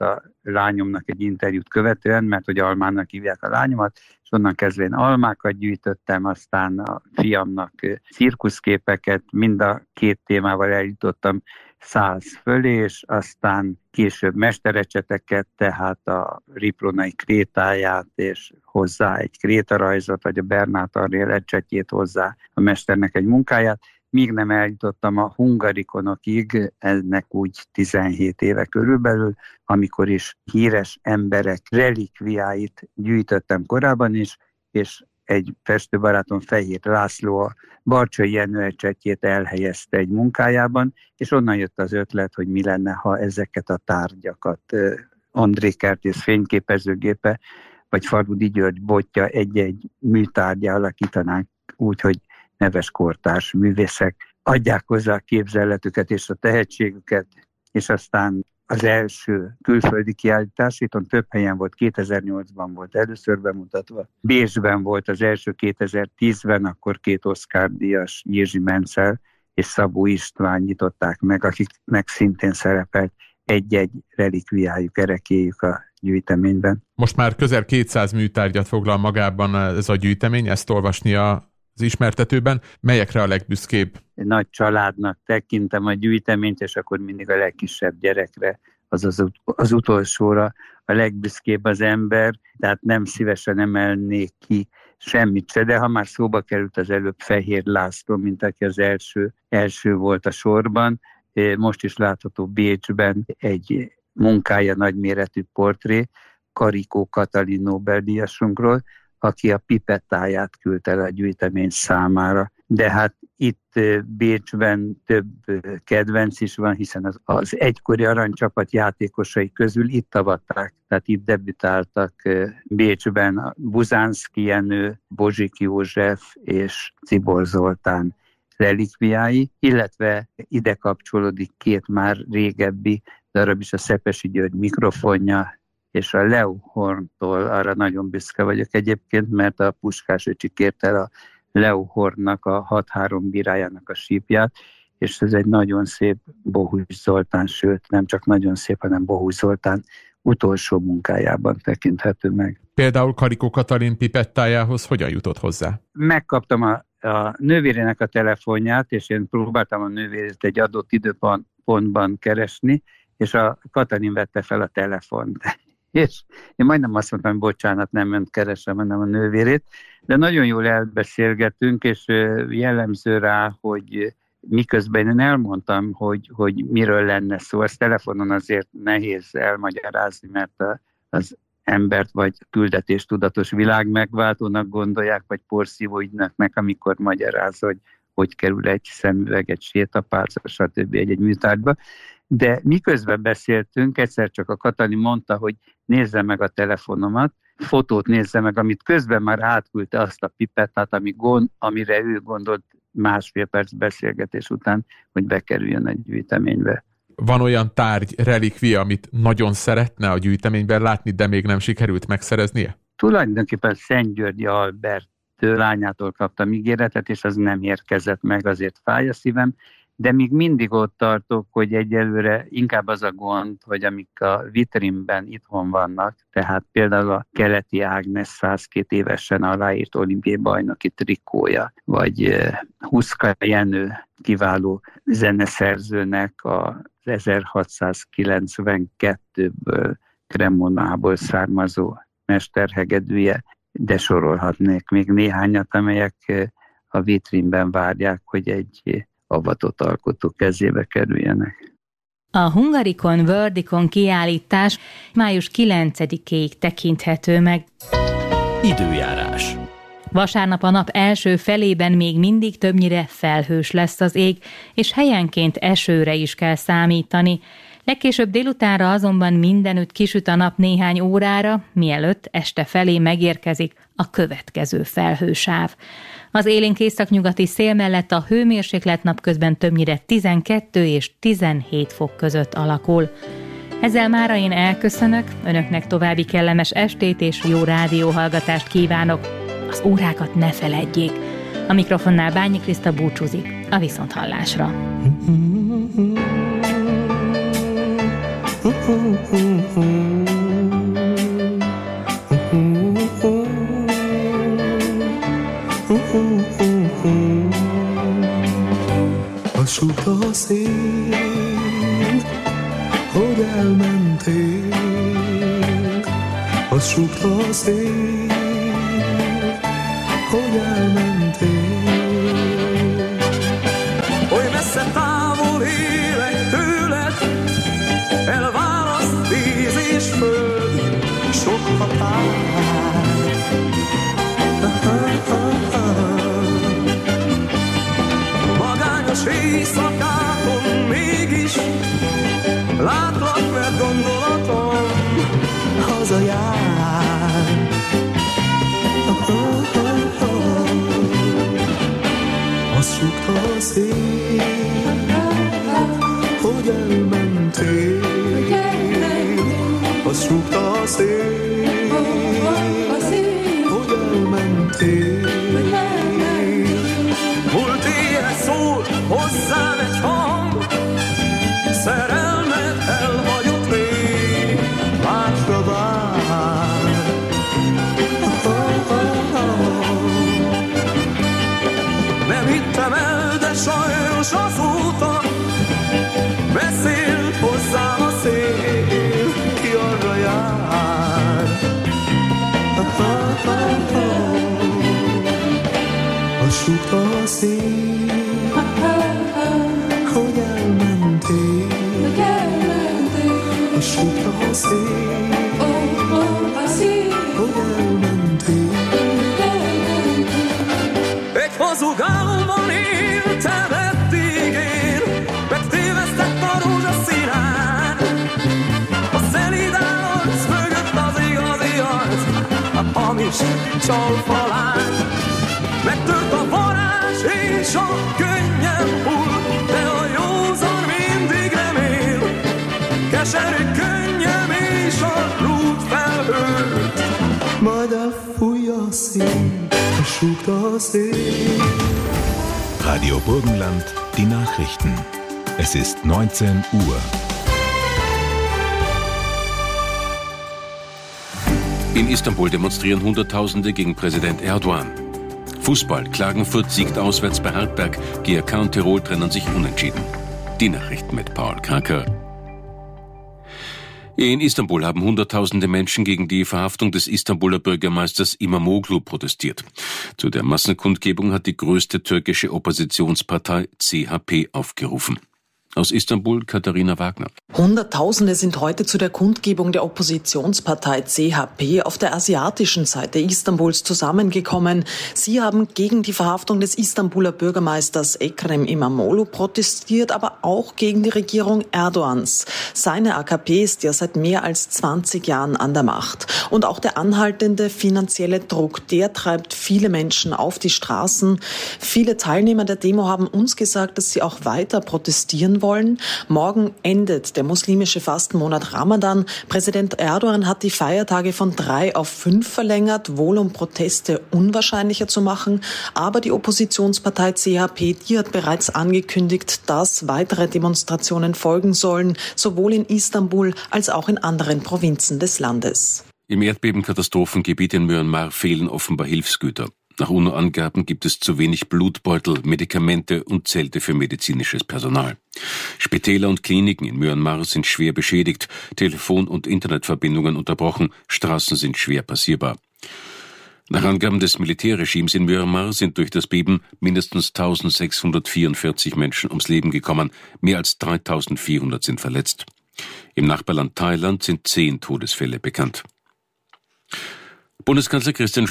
lányomnak egy interjút követően, mert hogy Almának hívják a lányomat, és onnan kezdve én almákat gyűjtöttem, aztán a fiamnak cirkuszképeket, mind a két témával eljutottam 100 fölé, és aztán később mesterecseteket, tehát a Ripronai krétáját, és hozzá egy krétarajzot, vagy a Bernát Ariel ecsetjét hozzá a mesternek egy munkáját, míg nem eljutottam a hungarikonokig, ennek úgy 17 éve körülbelül, amikor is híres emberek relikviáit gyűjtöttem korábban is, és egy festőbarátom, Fehér László a Barcsay Jenő ecsetjét elhelyezte egy munkájában, és onnan jött az ötlet, hogy mi lenne, ha ezeket a tárgyakat André Kertész fényképezőgépe, vagy Farudi György botja egy-egy műtárgyá alakítanánk úgy, hogy neves kortárs művészek adják hozzá a képzeletüket és a tehetségüket, és aztán az első külföldi kiállítás, itt több helyen volt, 2008-ban volt először bemutatva, Bécsben volt az első 2010-ben, akkor 2 Oscar-díjas Jiří Mencel és Szabó István nyitották meg, akiknek szintén szerepelt egy-egy relikviájuk, erekéjük a gyűjteményben. Most már közel 200 műtárgyat foglal magában ez a gyűjtemény, ezt olvasni az ismertetőben. Melyekre a legbüszkébb? Nagy családnak tekintem a gyűjteményt, és akkor mindig a legkisebb gyerekre, az utolsóra a legbüszkébb az ember, tehát nem szívesen emelnék ki semmit se, de ha már szóba került az előbb Fehér László, mint aki az első volt a sorban, most is látható Bécsben egy munkája, nagyméretű portré, Karikó Katalin Nobel-díjasunkról, aki a pipettáját küldte el a gyűjtemény számára. De hát itt Bécsben több kedvenc is van, hiszen az egykori aranycsapat játékosai közül itt avatták, tehát itt debütáltak Bécsben Buzánszky Jenő, Bozsik József és Czibor Zoltán relikviái, illetve ide kapcsolódik 2 már régebbi darab is, a Szepesi György mikrofonja, és a Leo Horntól arra nagyon büszke vagyok egyébként, mert a Puskás öcsi kért el a Leo Hornnak, a 6-3 bírájának a sípját, és ez egy nagyon szép Bohus Zoltán, sőt nem csak nagyon szép, hanem Bohus Zoltán utolsó munkájában tekinthető meg. Például Karikó Katalin pipettájához hogyan jutott hozzá? Megkaptam a nővérének a telefonját, és én próbáltam a nővérét egy adott időpontban keresni, és a Katalin vette fel a telefont. És én majdnem azt mondtam, hogy bocsánat, nem önt keresem, hanem a nővérét, de nagyon jól elbeszélgettünk, és jellemző rá, hogy miközben én elmondtam, hogy miről lenne szó, ezt telefonon azért nehéz elmagyarázni, mert az embert vagy küldetéstudatos világmegváltónak gondolják, vagy porszívó ügynöknek, amikor magyaráz, hogy kerül egy szemüveg, egy sétapálca, stb. egy műtárgyba. De miközben beszéltünk, egyszer csak a Katalin mondta, hogy nézze meg a telefonomat, fotót nézze meg, amit közben már átküldte azt a pipettát, amire ő gondolt 1,5 perc beszélgetés után, hogy bekerüljön egy gyűjteménybe. Van olyan tárgy, relikvia, amit nagyon szeretne a gyűjteményben látni, de még nem sikerült megszereznie? Tulajdonképpen Szent Györgyi Albert lányától kaptam ígéretet, és az nem érkezett meg, azért fáj a szívem, de még mindig ott tartok, hogy egyelőre inkább az a gond, hogy amik a vitrínben itthon vannak, tehát például a Keleti Ágnes 102 évesen aláírt olimpiai bajnoki trikója, vagy Huszka Jenő kiváló zeneszerzőnek az 1692-ből Cremonából származó mesterhegedűje, de sorolhatnék még néhányat, amelyek a vitrínben várják, hogy egy avatott alkotó kezébe kerüljenek. A Hungarikon Worldikon kiállítás május 9-ig tekinthető meg. Időjárás. Vasárnap a nap első felében még mindig többnyire felhős lesz az ég, és helyenként esőre is kell számítani. Legkésőbb délutánra azonban mindenütt kisüt a nap néhány órára, mielőtt este felé megérkezik a következő felhősáv. Az élénk északnyugati szél mellett a hőmérséklet napközben többnyire 12 és 17 fok között alakul. Ezzel mára én elköszönök, önöknek további kellemes estét és jó rádióhallgatást kívánok. Az órákat ne feledjék. A mikrofonnál Bányi Kriszta búcsúzik. A viszonthallásra. Mm-hmm. Lassult a szél, hogy elmentél. Lassult a szél, hogy elmentél. Oly messze távol élek tőled, elválaszt víz és föld, sok határ. Magányos éjszakákon mégis látlak, mert gondolatom hazajár. Azt súgta a szél, hogy elmentél. Azt súgta a szél, hogy elmentél. Múlt éjjel szól hozzám egy hang, szerelmed elhagyott rég, másra vár. Nem hittem el, de sajnos azóta beszélt hozzám a szél, ki arra jár. Azt súgta a szél, hogy elmentél. Azt súgta a szél, hogy elmentél. Egy hazug álomban éltem eddig én, megtévesztett a rózsaszínán. A szelíd arc mögött az igazi arc, a hamis csalfalán. Megtört a varázs és a könnyem hull, de a józan mindig remél. Keserű könnyem és a rút felhőt, majd elfújja a szél, és súgta a szél. Radio Burgenland, die Nachrichten. Es ist 19 Uhr. In Istanbul demonstrieren Hunderttausende gegen Präsident Erdogan. Fußball. Klagenfurt siegt auswärts bei Hartberg. GRK und Tirol trennen sich unentschieden. Die Nachrichten mit Paul Kraker. In Istanbul haben Hunderttausende Menschen gegen die Verhaftung des Istanbuler Bürgermeisters Imamoglu protestiert. Zu der Massenkundgebung hat die größte türkische Oppositionspartei CHP aufgerufen. Aus Istanbul Katharina Wagner. Hunderttausende sind heute zu der Kundgebung der Oppositionspartei CHP auf der asiatischen Seite Istanbuls zusammengekommen. Sie haben gegen die Verhaftung des Istanbuler Bürgermeisters Ekrem İmamoğlu protestiert, aber auch gegen die Regierung Erdogans. Seine AKP ist ja seit mehr als 20 Jahren an der Macht. Und auch der anhaltende finanzielle Druck, der treibt viele Menschen auf die Straßen. Viele Teilnehmer der Demo haben uns gesagt, dass sie auch weiter protestieren wollen. Morgen endet der muslimische Fastenmonat Ramadan. Präsident Erdogan hat die Feiertage von 3 auf 5 verlängert, wohl um Proteste unwahrscheinlicher zu machen. Aber die Oppositionspartei CHP, die hat bereits angekündigt, dass weitere Demonstrationen folgen sollen, sowohl in Istanbul als auch in anderen Provinzen des Landes. Im Erdbebenkatastrophengebiet in Myanmar fehlen offenbar Hilfsgüter. Nach UNO-Angaben gibt es zu wenig Blutbeutel, Medikamente und Zelte für medizinisches Personal. Spitäler und Kliniken in Myanmar sind schwer beschädigt, Telefon- und Internetverbindungen unterbrochen, Straßen sind schwer passierbar. Nach Angaben des Militärregimes in Myanmar sind durch das Beben mindestens 1644 Menschen ums Leben gekommen, mehr als 3400 sind verletzt. Im Nachbarland Thailand sind 10 Todesfälle bekannt. Bundeskanzler Christian